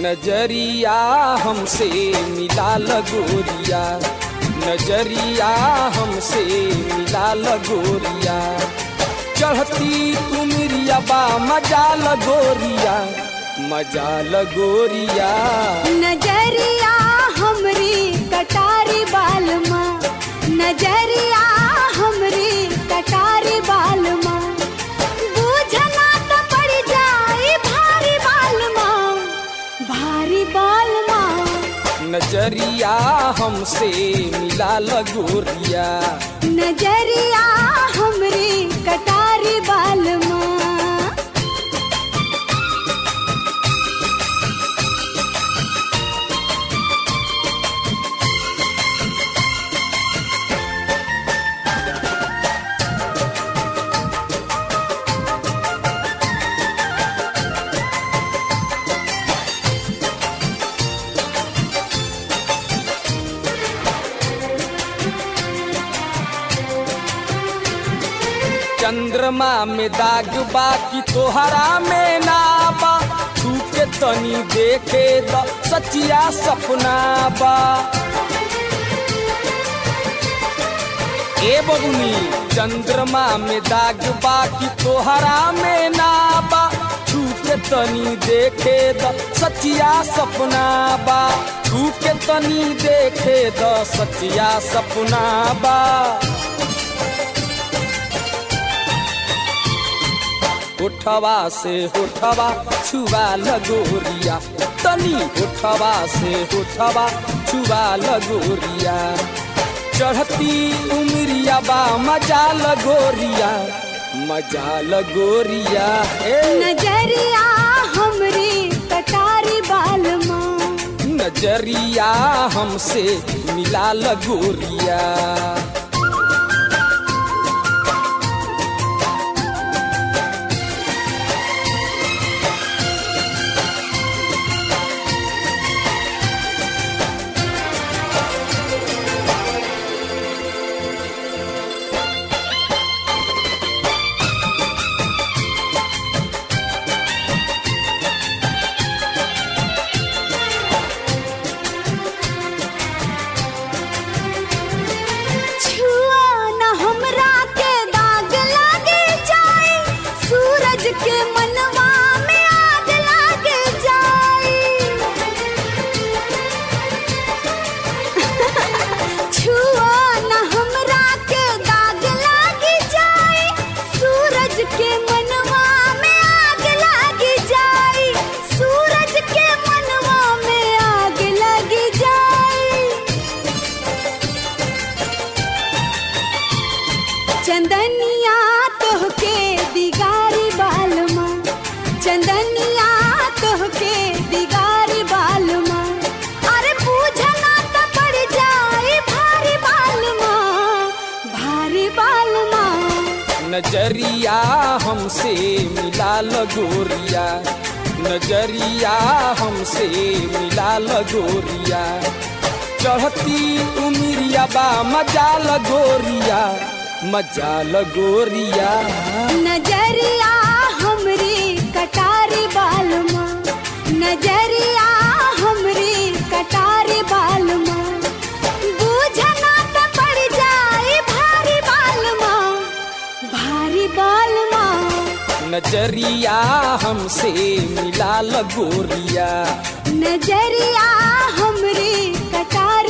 नजरिया हमसे मिला लगोरिया, नजरिया हमसे मिला लगोरिया, चढ़ती उमरिया बा मजा लगोरिया, मजा लगोरिया। नजरिया हमरी कटारी बालमा, नजरिया हमरी कटारी बालमा, बूझना तो पड़ जाए भारी बालमा, भारी बालमा। नजरिया हमसे मिला लगोरिया, नजरिया हमरी कटारी बालमा। चंद्रमा में दाग बा कि तोहरा में ना बा, तू के तनी देखे द सचिया सपना बा। ए बबुनी चंद्रमा में दाग बा कि तोहरा में ना बा, तू के तनी देखे द सचिया सपना बा, तू के तनी देखे द सचिया सपना बा। होठवा से होठवा छुआ लगोरिया, तनी होठवा से होठवा छुआ लगोरिया, चढ़ती उमरिया बा मजा लगोरिया, मजा लगोरिया। नजरिया हमरी कटारी बालमा, नजरिया हमसे मिला लगोरिया। के मनवा में आग लागे जाए, छुआ न हमरा के दाग लागे जाए, सूरज के मनवा में आग लागे जाए, सूरज के मनवा में आग लागे जाए। चंदनिया तोहके दिगारी बालमा, चंदनिया तोहके दिगारी बालमा, अरे पूछना तो पड़ जाए भारी बालमा, भारी बालमा। नजरिया हमसे मिला लगोरिया, नजरिया हमसे मिला लगोरिया, चढ़ती उमरिया बा मजा लगोरिया, मजा लगोरिया। नजरिया हमरी कटारी बालमा, नजरिया हमरी कटारी बालमा, बूझना तो पड़ जाए भारी बालमा, भारी बालमा। नजरिया हमसे मिला लगोरिया, नजरिया हमरी कटारी